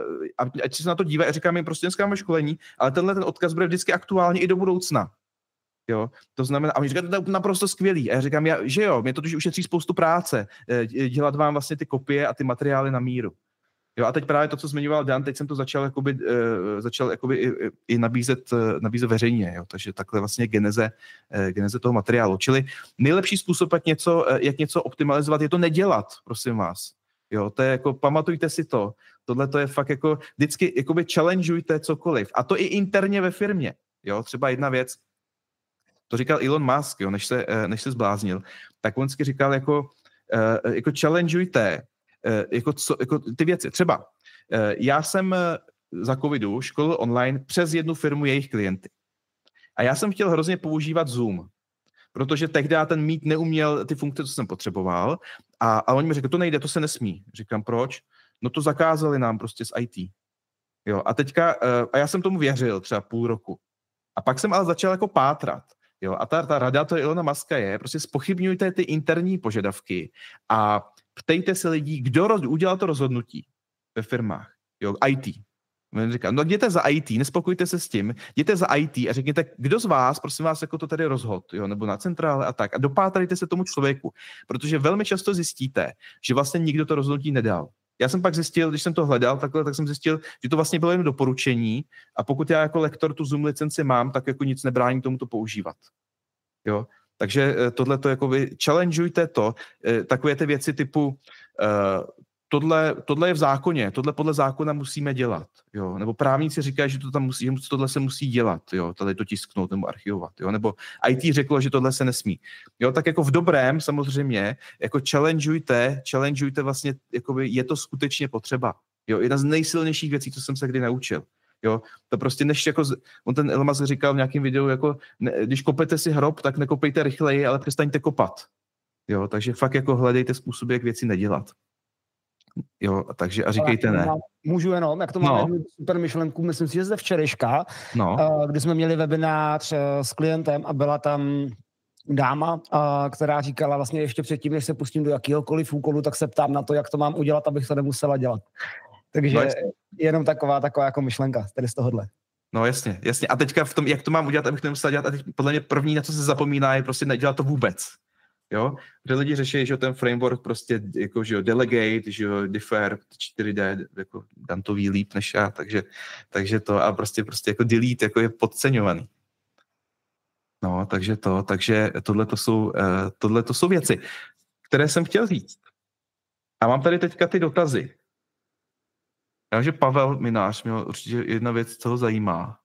ať se na to dívají, říkám jim prostě dneska máme školení, ale tenhle ten odkaz bude vždycky aktuální i do budoucna. Jo, to znamená, a oni říkají, to je naprosto skvělý. A já říkám, já, že jo, mě to ušetří spoustu práce, dělat vám vlastně ty kopie a ty materiály na míru. Jo, a teď právě to, co zmiňoval Dan, teď jsem to začal, jakoby, uh, začal jakoby i, i nabízet, uh, nabízet veřejně, jo, takže takhle vlastně geneze, uh, geneze toho materiálu. Čili nejlepší způsob, jak něco, uh, jak něco optimalizovat, je to nedělat, prosím vás. Jo, to je jako, pamatujte si to. Tohle to je fakt jako, vždycky jakoby challengeujte cokoliv. A to i interně ve firmě. Jo, třeba jedna věc, to říkal Elon Musk, jo, než se, uh, než se zbláznil, tak on vždycky říkal jako, uh, jako challengeujte Jako, co, jako ty věci. Třeba já jsem za covidu školil online přes jednu firmu jejich klienty. A já jsem chtěl hrozně používat Zoom, protože tehdy ten Meet neuměl ty funkce, co jsem potřeboval. A, a oni mi řekli, to nejde, to se nesmí. Říkám, proč? No to zakázali nám prostě z í té. Jo, a teďka, a já jsem tomu věřil třeba půl roku. A pak jsem ale začal jako pátrat. Jo, a ta, ta rada to Ilona Muska je, prostě zpochybňujte ty interní požadavky a ptejte se lidí, kdo roz, udělal to rozhodnutí ve firmách. Jo, í té. Říkám, no jděte za í té, nespokojte se s tím, jděte za í té a řekněte, kdo z vás, prosím vás, jako to tady rozhod, jo, nebo na centrále a tak. A dopátrajte se tomu člověku, protože velmi často zjistíte, že vlastně nikdo to rozhodnutí nedal. Já jsem pak zjistil, když jsem to hledal, takhle, tak jsem zjistil, že to vlastně bylo jen doporučení a pokud já jako lektor tu Zoom licenci mám, tak jako nic nebrání tomu to používat. Jo? Takže tohle to jako vy challengeujte to, takové ty věci typu uh, tohle, tohle je v zákoně, tohle podle zákona musíme dělat, jo? Nebo právníci říkají, že to tam musí, že tohle se musí dělat, jo? Tady to tisknout nebo archivovat, jo? Nebo í té řeklo, že tohle se nesmí. Jo? Tak jako v dobrém samozřejmě, jako challengeujte, challengeujte vlastně, jakoby je to skutečně potřeba. Jo? Jedna z nejsilnějších věcí, co jsem se kdy naučil. Jo, to prostě než jako, on ten Elon Musk říkal v nějakém videu, jako ne, když kopete si hrob, tak nekopejte rychleji, ale přestaňte kopat. Jo, takže fakt jako hledejte způsoby, jak věci nedělat. Jo, takže a říkejte ne. Můžu jenom, jak to máme no. super myšlenku, myslím si, že ze včerejška, no. kdy jsme měli webinář s klientem a byla tam dáma, která říkala vlastně ještě předtím, než se pustím do jakýhokoliv úkolu, tak se ptám na to, jak to mám udělat, abych to nemusela dělat. Takže no jenom taková, taková jako myšlenka tady z tohohle. No jasně, jasně. A teďka v tom, jak to mám udělat, abych to nemusela dělat, a teď podle mě první, na co se zapomíná, je prostě nedělat to vůbec. Jo? Protože lidi řeší, že ten framework prostě jako, že jo, delegate, že jo, defer, čtyři dé, jako Dan to ví líp než já, takže, takže to a prostě, prostě jako delete jako je podceňovaný. No, takže to, takže tohle to jsou, tohle to jsou věci, které jsem chtěl říct. A mám tady teďka ty dotazy. Já, že Pavel Minář měl určitě jedna věc, co ho zajímá.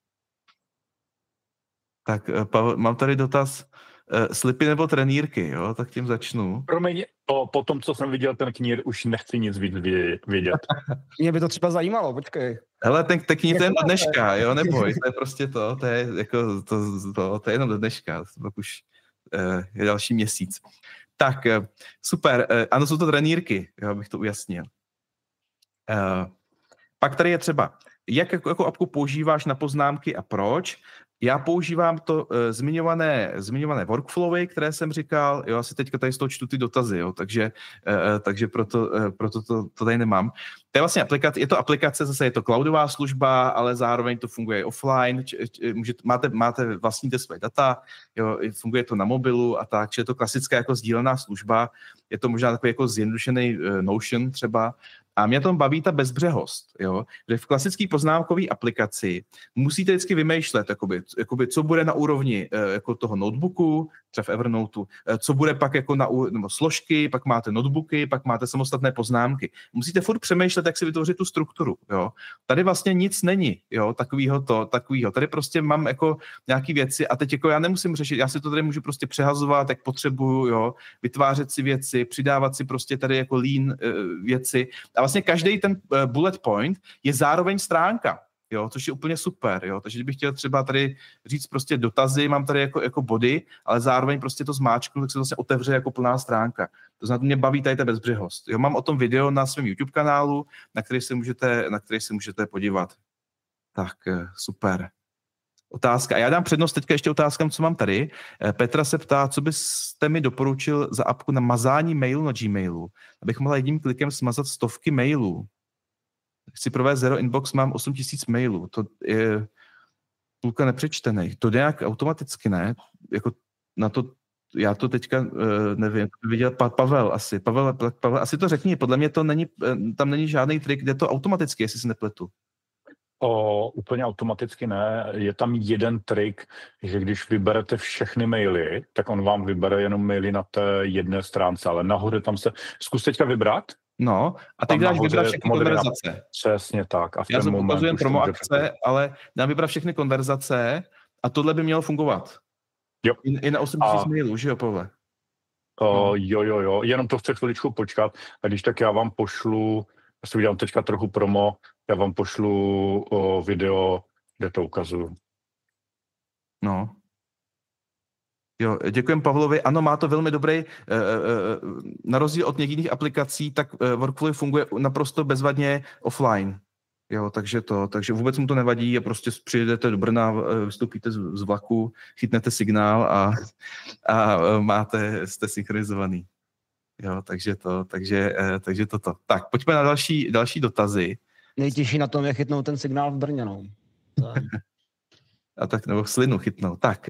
Tak Pavel, mám tady dotaz, uh, slipy nebo trenýrky, jo, tak tím začnu. Promiň, po, po tom, co jsem viděl ten knír, už nechci nic víc vědět. Mě by to třeba zajímalo, počkej. Hele, ten, ten knír to je do dneška, jo, neboj, to je prostě to, to je, jako, to, to, to je jenom do dneška, pak už uh, je další měsíc. Tak, uh, super, uh, ano, jsou to trenýrky, jo, abych to ujasnil. Uh, Pak tady je třeba, jak jako, jako apku používáš na poznámky a proč. Já používám to uh, zmiňované, zmiňované workflowy, které jsem říkal, jo, asi teďka tady z toho čtu ty dotazy, jo, takže, uh, takže proto, uh, proto to, to tady nemám. To je vlastně aplikace, je to aplikace, zase je to cloudová služba, ale zároveň to funguje i offline, č, č, můžete, máte, máte vlastníte své data, jo, funguje to na mobilu a tak, či je to klasická jako sdílená služba, je to možná takový jako zjednodušený uh, Notion třeba. A mě tom baví ta bezbřehost, jo? Že v klasické poznámkové aplikaci musíte vždycky vymýšlet, jakoby, jakoby, co bude na úrovni jako toho notebooku, třeba v Evernoteu, co bude pak jako na nebo složky, pak máte notebooky, pak máte samostatné poznámky. Musíte furt přemýšlet, jak si vytvořit tu strukturu. Jo? Tady vlastně nic není, jo? Takovýho to, takovýho. Tady prostě mám jako nějaký věci a teď jako já nemusím řešit, já si to tady můžu prostě přehazovat, jak potřebuju, jo? Vytvářet si věci, přidávat si prostě tady jako lean uh, věci. A vlastně každý ten uh, bullet point je zároveň stránka. Jo, což je úplně super, jo. Takže kdybych chtěl třeba tady říct prostě dotazy, mám tady jako, jako body, ale zároveň prostě to zmáčknu, tak se to vlastně otevře jako plná stránka. To znamená, mě baví tady ta bezbřehost. Jo, mám o tom video na svém YouTube kanálu, na který se můžete, na který se můžete podívat. Tak, super. Otázka. A já dám přednost teďka ještě otázkám, co mám tady. Petra se ptá, co byste mi doporučil za apku na mazání mailu na Gmailu, abych mohla jedním klikem smazat stovky mailů. Chci provést Zero Inbox, mám osm tisíc mailů. To je půlka nepřečtených. To nějak automaticky, ne? Jako na to, já to teďka uh, nevím, to viděl pa, Pavel asi. Pavel, Pavel, asi to řekni, podle mě to není, tam není žádný trik, kde to automaticky, jestli si nepletu. O, úplně automaticky ne. Je tam jeden trik, že když vyberete všechny maily, tak on vám vybere jenom maily na té jedné stránce, ale nahoře tam se... Zkus teďka vybrat. No, a teď dáš vybrat všechny konverzace. Přesně tak. A v Já ten jsem ukazujem promo akce, ale dám vybrat všechny konverzace a tohle by mělo fungovat. Jo. I, i na osm tisíc mailů, že jo, Pavle? O, jo, jo, jo. Jenom to chce chviličku počkat. A když tak já vám pošlu, já si udělám teďka trochu promo, já vám pošlu o, video, kde to ukazuju. No. Jo, děkujem Pavlovi. Ano, má to velmi dobrý, na rozdíl od některých aplikací, tak workflow funguje naprosto bezvadně offline. Jo, takže to, takže vůbec mu to nevadí a prostě přijedete do Brna, vystoupíte z, z vlaku, chytnete signál a, a máte, jste synchronizovaný. Jo, takže to, takže, takže toto. Tak, pojďme na další, další dotazy. Nejtěžší na tom je chytnout ten signál v Brně, no. A tak, nebo slinu chytnout. Tak,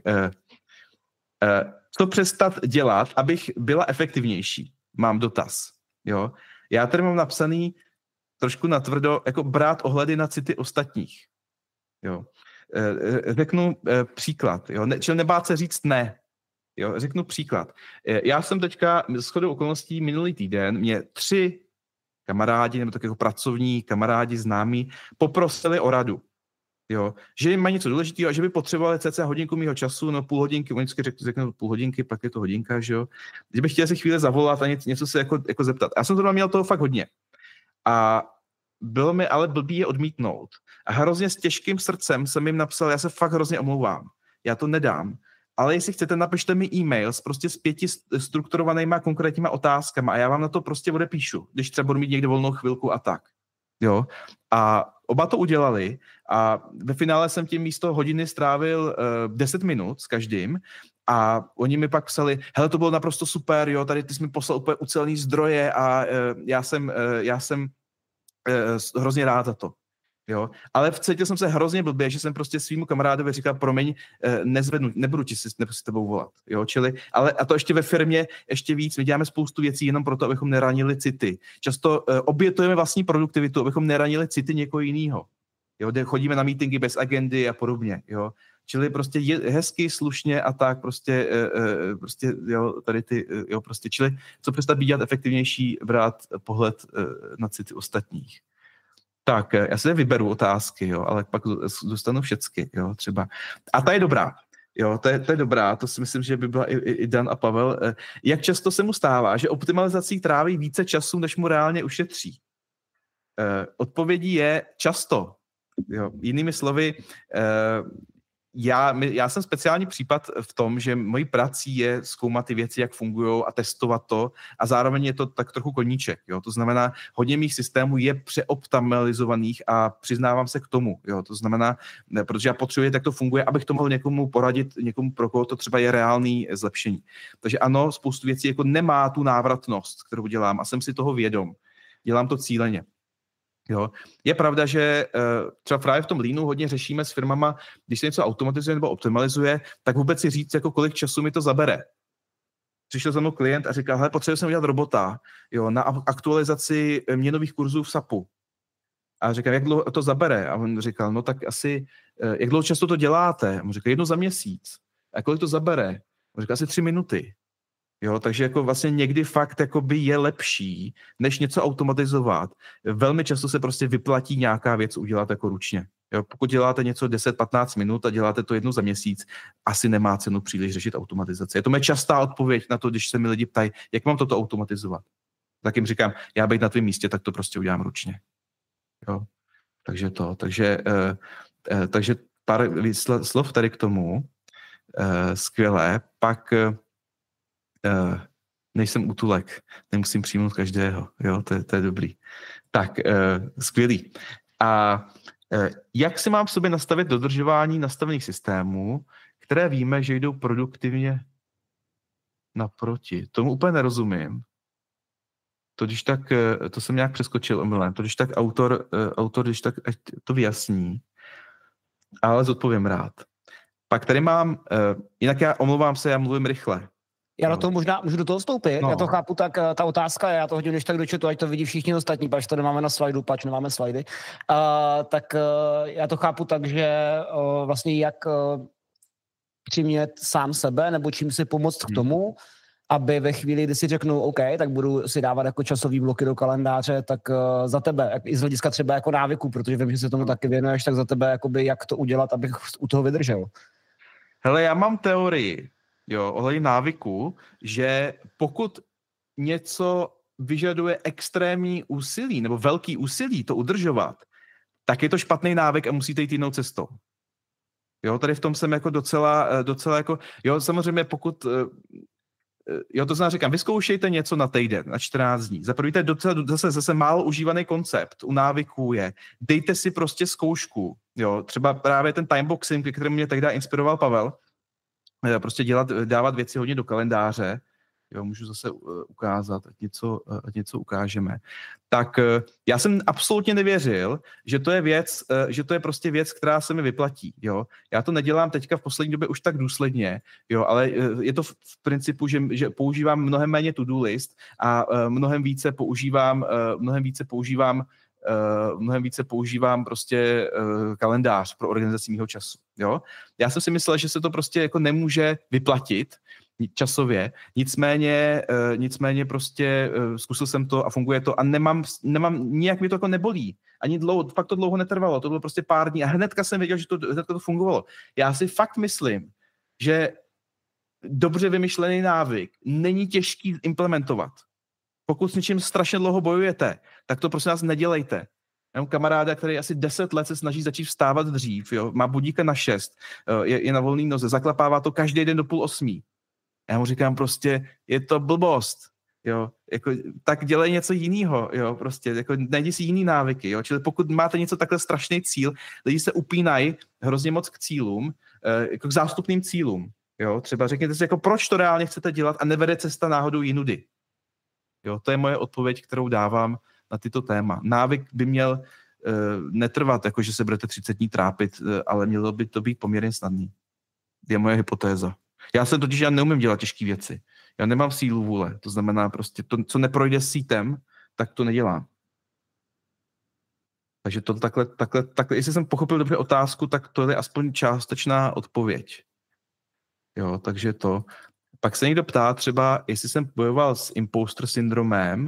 co přestat dělat, abych byla efektivnější? Mám dotaz. Jo? Já tady mám napsaný trošku natvrdo, jako brát ohledy na city ostatních. Jo? Řeknu příklad. Jo? Ne, čili nebát se říct ne. Jo? Řeknu příklad. Já jsem teďka shodou okolností minulý týden, mě tři kamarádi, nebo tak jako pracovní kamarádi známí, poprosili o radu. Jo, že jim mají něco důležitého a že by potřebovali cca hodinku mýho času, no půl hodinky, oni vždycky řeknou půl hodinky, pak je to hodinka, že jo. Že bych chtěl si chvíli zavolat a něco, něco se jako, jako zeptat. Já jsem to měl toho fakt hodně. A bylo mi ale blbý je odmítnout. A hrozně s těžkým srdcem jsem jim napsal, já se fakt hrozně omlouvám. Já to nedám. ale jestli chcete, napište mi e-mail s prostě s pěti strukturovanýma konkrétníma otázkama a já vám na to prostě odepíšu, když třeba budu mít někde volnou chvilku a tak. Jo? A oba to udělali a ve finále jsem tím místo hodiny strávil uh, deset minut s každým a oni mi pak psali, hele, to bylo naprosto super, jo, tady ty jsi mi poslal úplně ucelený zdroje a uh, já jsem, uh, já jsem uh, hrozně rád za to. Jo, ale cítil jsem se hrozně blbě, že jsem prostě svýmu kamarádovi říkal, promiň, nezvednu, nebudu ti si, nebudu si tebou volat, jo, čili, ale a to ještě ve firmě, ještě víc, my děláme spoustu věcí jenom proto, abychom neranili city. Často uh, obětujeme vlastní produktivitu, abychom neranili city někoho jiného. Jo, kde chodíme na meetingy bez agendy a podobně, jo. Čili prostě je hezky, slušně a tak prostě, uh, prostě jo, tady ty, uh, jo, prostě, čili co přestat být dělat efektivnější, brát pohled uh, na city ostatních. Tak, já si vyberu otázky, jo, ale pak dostanu všecky, jo, třeba. A ta je dobrá, jo, to je, to je dobrá, to si myslím, že by byla i, i Dan a Pavel. Jak často se mu stává, že optimalizací tráví více času, než mu reálně ušetří? Odpovědí je často, jo, jinými slovy, Já, já jsem speciální případ v tom, že mojí prací je zkoumat ty věci, jak fungují a testovat to a zároveň je to tak trochu koníček. Jo? To znamená, hodně mých systémů je přeoptimalizovaných a přiznávám se k tomu. Jo? To znamená, ne, protože já potřebuji, jak to funguje, abych to mohl někomu poradit, někomu, pro koho to třeba je reálný zlepšení. Takže ano, spoustu věcí jako nemá tu návratnost, kterou dělám a jsem si toho vědom. Dělám to cíleně. Jo. Je pravda, že uh, třeba právě v tom Leanu hodně řešíme s firmama, když se něco automatizuje nebo optimalizuje, tak vůbec si říct, jako kolik času mi to zabere. Přišel za mnou klient a říkal, hele, potřebuji jsem udělat robota, jo, na aktualizaci měnových kurzů v SAPu. A říkám, jak dlouho to zabere? A on říkal, no tak asi, uh, jak dlouho často to děláte? A on říkal, jedno za měsíc. A kolik to zabere? On říkal, asi tři minuty. Jo, takže jako vlastně někdy fakt jakoby je lepší, než něco automatizovat. Velmi často se prostě vyplatí nějaká věc udělat jako ručně. Jo, pokud děláte něco deset patnáct minut a děláte to jednou za měsíc, asi nemá cenu příliš řešit automatizaci. Je to moje častá odpověď na to, když se mi lidi ptají, jak mám toto automatizovat. Tak jim říkám, já být na tvém místě, tak to prostě udělám ručně. Jo, takže to, takže, uh, uh, takže pár slov tady k tomu. Uh, skvělé. Pak uh, Uh, nejsem útulek, nemusím přijmout každého, jo, to je, to je dobrý. Tak, uh, skvělý. A uh, jak si mám v sobě nastavit dodržování nastavených systémů, které víme, že jdou produktivně naproti? Tomu úplně nerozumím. To, když tak, uh, to jsem nějak přeskočil omylem, to, když tak autor, uh, autor, když tak ať to vyjasní, ale zodpovím rád. Pak tady mám, uh, jinak já omlouvám se, já mluvím rychle. Já na to možná můžu do toho vstoupit, no. Já to chápu tak, ta otázka, já to hodím než tak do chatu, ať to vidí všichni ostatní, pač to nemáme na slajdu, pač nemáme slajdy, uh, tak uh, já to chápu tak, že uh, vlastně jak uh, přimět sám sebe, nebo čím si pomoct hmm. k tomu, aby ve chvíli, kdy si řeknu, OK, tak budu si dávat jako časový bloky do kalendáře, tak uh, za tebe, jak, i z hlediska třeba jako návyku, protože vím, že se tomu taky věnuješ, tak za tebe, jakoby, jak to udělat, abych u toho vydržel. Hele, já mám teorii, jo, ohledně návyku, že pokud něco vyžaduje extrémní úsilí nebo velký úsilí to udržovat, tak je to špatný návyk a musíte jít jinou cestou. Jo, tady v tom jsem jako docela, docela jako, jo, samozřejmě pokud, jo, to znamená, říkám, vyzkoušejte něco na týden, na čtrnáct dní. Za první, to je docela zase, zase málo užívaný koncept u návyků je, dejte si prostě zkoušku, jo, třeba právě ten timeboxing, který mě tehdy inspiroval Pavel, prostě dělat, dávat věci hodně do kalendáře, jo, můžu zase ukázat, ať něco, ať něco ukážeme. Tak já jsem absolutně nevěřil, že to je věc, že to je prostě věc, která se mi vyplatí, jo. Já to nedělám teďka v poslední době už tak důsledně, jo, ale je to v principu, že, že používám mnohem méně to-do list a mnohem více používám, mnohem více používám Uh, mnohem více používám prostě uh, kalendář pro organizaci mýho času. Jo? Já jsem si myslel, že se to prostě jako nemůže vyplatit časově, nicméně, uh, nicméně prostě uh, zkusil jsem to a funguje to a nemám, nemám nijak mi to jako nebolí. Ani dlouho, fakt to dlouho netrvalo, to bylo prostě pár dní a hnedka jsem věděl, že to, hnedka to fungovalo. Já si fakt myslím, že dobře vymyšlený návyk není těžký implementovat. Pokud s něčím strašně dlouho bojujete, tak to prosím vás nedělejte. Já mám kamaráda, který asi deset let se snaží začít vstávat dřív, jo? Má budíka na šest, je, je na volný noze, zaklapává to každý den do půl osmí. Já mu říkám prostě, je to blbost, jo, jako, tak dělej něco jiného, jo, prostě, jako najdi si jiný návyky, jo, čili pokud máte něco takhle strašný cíl, lidi se upínají hrozně moc k cílům, jako k zástupným cílům, jo, třeba řekněte si, jako proč to reálně chcete dělat a nevede cesta náhodou jinudy, jo, to je moje odpověď, kterou dávám na tyto téma. Návyk by měl uh, netrvat, jako že se budete třicet dní trápit, uh, ale mělo by to být poměrně snadný. Je moje hypotéza. Já jsem totiž, já neumím dělat těžké věci. Já nemám sílu vůle. To znamená prostě to, co neprojde sítem, tak to nedělám. Takže to takhle, takhle, takhle, jestli jsem pochopil dobře otázku, tak to je aspoň částečná odpověď. Jo, takže to. Pak se někdo ptá třeba, jestli jsem bojoval s imposter syndromem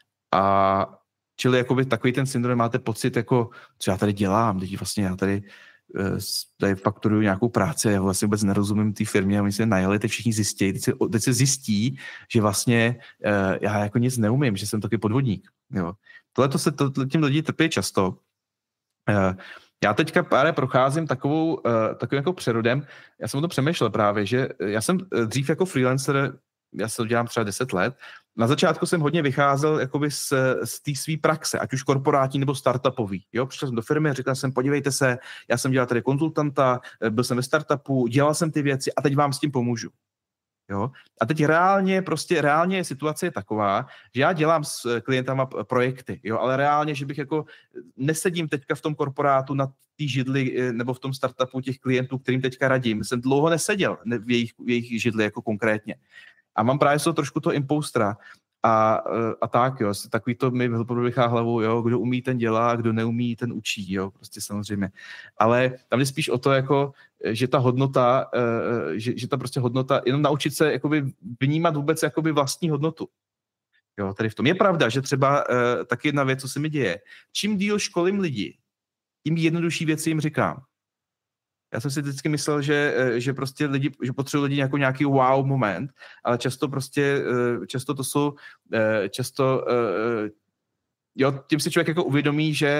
a čili jakoby takový ten syndrom máte pocit, jako, co já tady dělám, teď vlastně já tady tady fakturuju nějakou práci, já vlastně vůbec nerozumím té firmě a oni se najeli, teď všichni zjistí, teď se, teď se zjistí, že vlastně uh, já jako nic neumím, že jsem taky podvodník. Jo. Tohle to se to, tím lidi trpí často. Uh, já teďka pár procházím takovou, uh, takovým jako přerodem, já jsem o tom přemýšlel právě, že já jsem dřív jako freelancer, já se to dělám třeba deset let, na začátku jsem hodně vycházel jakoby z, z té své praxe, ať už korporátní nebo startupový. Jo? Přišel jsem do firmy, říkal jsem, podívejte se, já jsem dělal tady konzultanta, byl jsem ve startupu, dělal jsem ty věci a teď vám s tím pomůžu. Jo? A teď reálně, prostě reálně situace je taková, že já dělám s klientama projekty, jo? Ale reálně, že bych jako nesedím teďka v tom korporátu na té židli nebo v tom startupu těch klientů, kterým teďka radím. Jsem dlouho neseděl v jejich, v jejich židli jako konkrétně. A mám právě so trošku to impostora a, a tak, jo, takový to mi vychá hlavou, jo, kdo umí, ten dělá, kdo neumí, ten učí, jo, prostě samozřejmě. Ale tam je spíš o to, jako, že ta hodnota, že, že ta prostě hodnota, jenom naučit se jakoby vnímat vůbec jakoby vlastní hodnotu. Jo, tady v tom je pravda, že třeba taky jedna věc, co se mi děje. Čím díl školím lidi, tím jednodušší věci jim říkám. Já jsem si vždycky myslel, že, že prostě lidi, že potřebují lidi jako nějaký wow moment, ale často prostě, často to jsou, často, jo, tím si člověk jako uvědomí, že,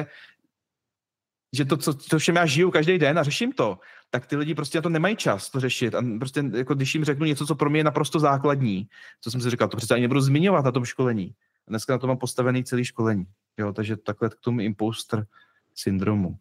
že to, co, to všem já žiju každý den a řeším to, tak ty lidi prostě na to nemají čas to řešit. A prostě jako když jim řeknu něco, co pro mě je naprosto základní, co jsem si říkal, to přece ani nebudu zmiňovat na tom školení. A dneska na to mám postavený celý školení. Jo, takže takhle k tomu imposter syndromu.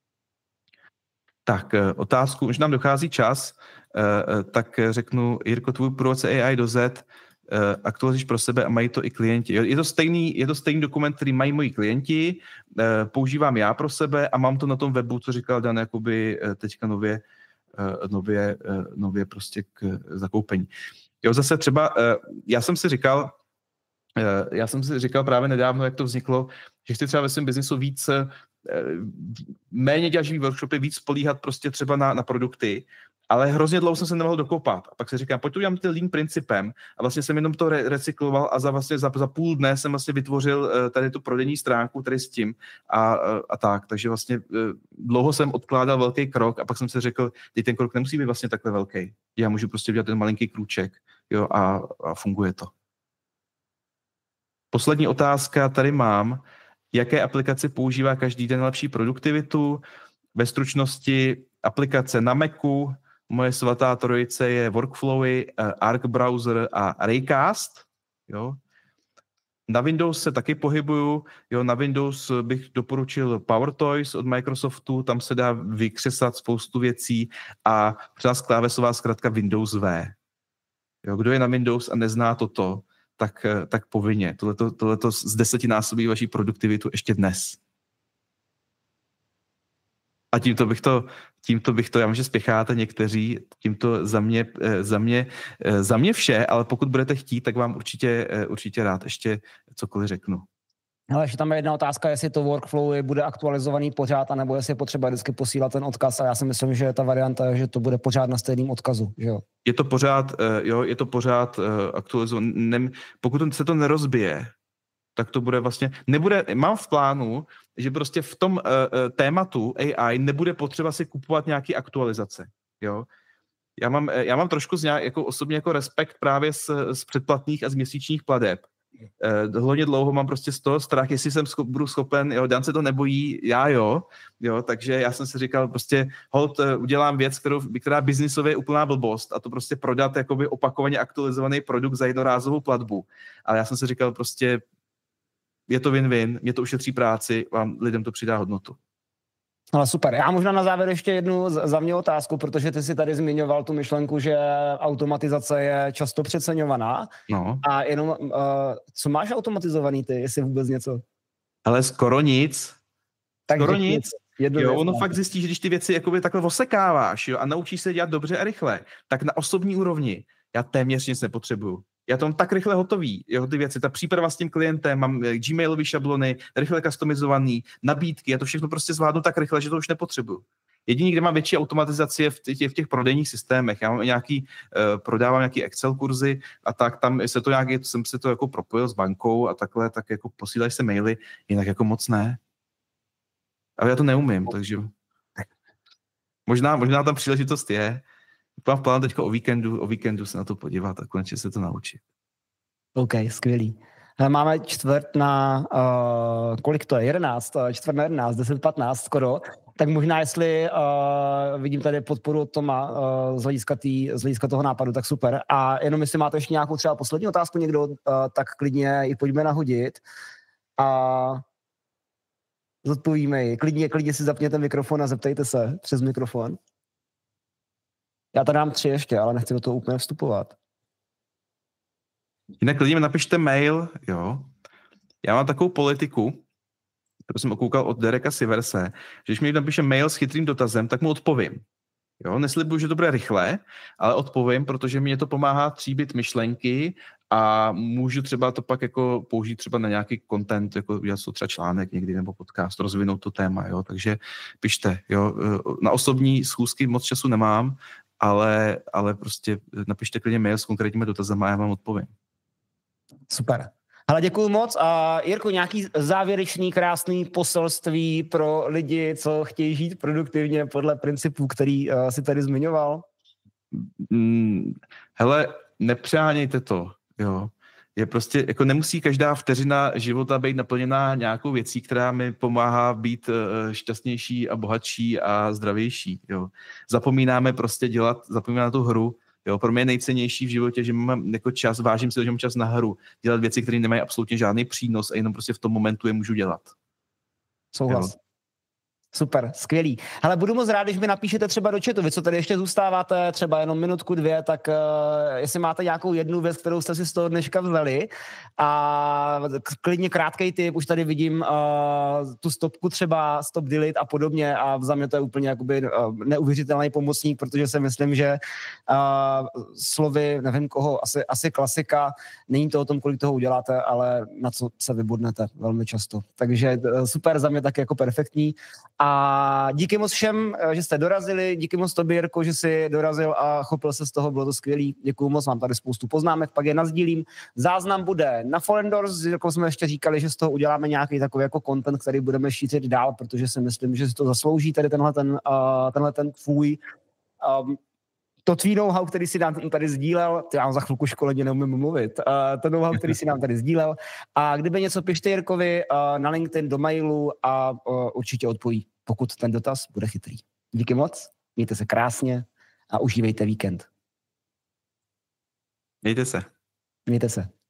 Tak, otázku, už nám dochází čas, tak řeknu, Jirko, tvůj průvodce A I do Z aktualizuješ pro sebe a mají to i klienti. Je to stejný, je to stejný dokument, který mají moji klienti, používám já pro sebe a mám to na tom webu, co říkal Dan, jakoby teďka nově, nově, nově prostě k zakoupení. Jo, zase třeba, já jsem si říkal, já jsem si říkal právě nedávno, jak to vzniklo, že chci třeba ve svém biznisu víc méně dělat živý workshopy, víc spolíhat prostě třeba na, na produkty, ale hrozně dlouho jsem se nemohl dokopat. A pak si říkám, pojď to udělám tím lean principem a vlastně jsem jenom to re- recykloval a za, vlastně za, za půl dne jsem vlastně vytvořil uh, tady tu prodejní stránku tady s tím a, uh, a tak. Takže vlastně uh, dlouho jsem odkládal velký krok a pak jsem si řekl, teď ten krok nemusí být vlastně takhle velký. Já můžu prostě udělat ten malinký krůček, jo, a, a funguje to. Poslední otázka tady mám. Jaké aplikace používá každý den lepší produktivitu? Ve stručnosti aplikace na Macu, moje svatá trojice je Workflowy, Arc Browser a Raycast. Jo. Na Windows se taky pohybuju. Jo, na Windows bych doporučil PowerToys od Microsoftu, tam se dá vykřesat spoustu věcí a přes klávesová zkratka Windows V. Jo, kdo je na Windows a nezná toto, tak, tak povinně. Tohleto, tohleto z desetinásobí vaší produktivitu ještě dnes. A tímto bych to, tímto bych to, já vím, že spěcháte někteří, tímto za mě, za mě, za mě vše, ale pokud budete chtít, tak vám určitě, určitě rád ještě cokoliv řeknu. Ale ještě tam je jedna otázka, jestli to workflow bude aktualizovaný pořád, anebo jestli je potřeba vždycky posílat ten odkaz. A já si myslím, že ta varianta je, že to bude pořád na stejném odkazu. Že jo? Je to pořád, jo, je to pořád aktualizované. Pokud se to nerozbije, tak to bude vlastně, nebude, mám v plánu, že prostě v tom uh, tématu A I nebude potřeba si kupovat nějaký aktualizace, jo. Já mám, já mám trošku z nějak, jako osobně jako respekt právě z, z předplatných a z měsíčních plateb, Uh, hodně dlouho mám prostě z toho strach, jestli jsem scho- budu schopen, jo, Dan se to nebojí, já jo, jo, takže já jsem si říkal prostě, hold, uh, udělám věc, kterou, která biznisově je úplná blbost a to prostě prodat jakoby opakovaně aktualizovaný produkt za jednorázovou platbu. Ale já jsem si říkal prostě, je to win-win, mě to ušetří práci, vám lidem to přidá hodnotu. Ale super. Já možná na závěr ještě jednu za mě otázku, protože ty si tady zmiňoval tu myšlenku, že automatizace je často přeceňovaná. No. A jenom, uh, co máš automatizovaný ty, jestli vůbec něco? Ale skoro nic. Tak skoro nic. Jednu jo, věc, ono ne? fakt zjistí, že když ty věci jakoby takhle osekáváš, jo, a naučíš se dělat dobře a rychle, tak na osobní úrovni já téměř nic nepotřebuju. Já to mám tak rychle hotový, jo, ty věci, ta příprava s tím klientem, mám gmailový šablony, rychle customizovaný, nabídky, já to všechno prostě zvládnu tak rychle, že to už nepotřebuju. Jediný, kde mám větší automatizaci je v těch, v těch prodejních systémech. Já mám nějaký, uh, prodávám nějaký Excel kurzy a tak tam se to nějaký, jsem se to jako propojil s bankou a takhle, tak jako posílají se maily, jinak jako moc ne. Ale já to neumím, takže možná, možná tam příležitost je. Mám v plánu teďka o víkendu, o víkendu se na to podívat a konečně se to naučit. OK, skvělý. Máme čtvrt na, uh, kolik to je, jedenáct, čtvrt na jedenáct, deset patnáct skoro, tak možná jestli uh, vidím tady podporu od Toma uh, z, hlediska tý, z hlediska toho nápadu, tak super. A jenom jestli máte ještě nějakou třeba poslední otázku někdo, uh, tak klidně ji pojďme nahodit a zodpovíme ji. Klidně, klidně si zapněte mikrofon a zeptejte se přes mikrofon. Já tady dám tři ještě, ale nechci do toho úplně vstupovat. Jinak klidně napište mail, jo. Já mám takovou politiku, kterou jsem okoukal od Dereka Siverse, že když mi napíše mail s chytrým dotazem, tak mu odpovím. Jo, neslibuju, že to bude rychle, ale odpovím, protože mě to pomáhá tříbit myšlenky a můžu třeba to pak jako použít třeba na nějaký content, jako udělat to třeba článek někdy nebo podcast, rozvinout to téma, jo. Takže pište, jo. Na osobní schůzky moc času nemám, ale, ale prostě napište klidně mail s konkrétními dotazami a já vám odpovím. Super. Ale děkuju moc. A Jirko, nějaký závěrečný krásný poselství pro lidi, co chtějí žít produktivně podle principů, který uh, si tady zmiňoval? Hmm, hele, nepřánějte to, jo. Je prostě, jako nemusí každá vteřina života být naplněná nějakou věcí, která mi pomáhá být uh, šťastnější a bohatší a zdravější, jo. Zapomínáme prostě dělat, zapomínáme na tu hru. Jo, pro mě je nejcennější v životě, že mám jako čas, vážím si, že mám čas na hru, dělat věci, které nemají absolutně žádný přínos a jenom prostě v tom momentu je můžu dělat. Souhlas. Jo. Super, skvělý. Hele, budu moc rád, když mi napíšete třeba do chatu, vy co tady ještě zůstáváte, třeba jenom minutku, dvě, tak uh, jestli máte nějakou jednu věc, kterou jste si z toho dneška vzali a klidně krátkej tip, už tady vidím uh, tu stopku třeba, stop delete a podobně a za mě to je úplně jakoby uh, neuvěřitelný pomocník, protože si myslím, že uh, slovy, nevím koho, asi, asi klasika, není to o tom, kolik toho uděláte, ale na co se vybudnete velmi často. Takže uh, super, za mě tak jako perfektní. A díky moc všem, že jste dorazili, díky moc tobě, Jirko, že jsi dorazil a chopil se z toho, bylo to skvělý. Děkuju moc, mám tady spoustu poznámek, pak je nazdílím. Záznam bude na Follendors, s Jirkou jsme ještě říkali, že z toho uděláme nějaký takový jako content, který budeme šířit dál, protože si myslím, že si to zaslouží tady tenhle ten, uh, tenhle ten tvůj um, to tvý know-how, který si nám tady sdílel, já mám za chvilku školení, neumím mluvit, uh, to know-how, který si nám tady sdílel. A kdyby něco, pište Jirkovi uh, na LinkedIn, do mailu a uh, určitě odpoví, pokud ten dotaz bude chytrý. Díky moc, mějte se krásně a užívejte víkend. Mějte se. Mějte se.